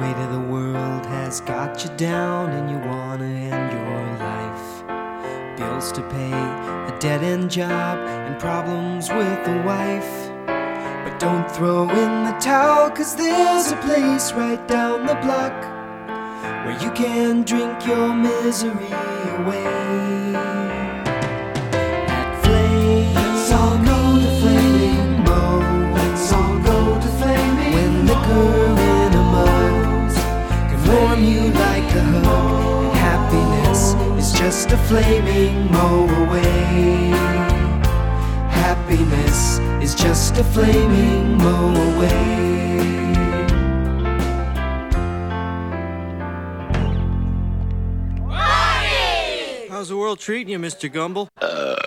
weight of the world has got you down and you wanna end your life. Bills to pay, a dead-end job, and problems with the wife. But don't throw in the towel, 'cause there's a place right down the block where you can drink your misery away. At Flame, let's all go to Flaming Moe. Let's all go to Flaming when liquor in a mug can warm you like a hug. Happiness is just a flaming Moe away. Happiness is just a flaming Moe away. How's the world treating you, Mr. Gumble?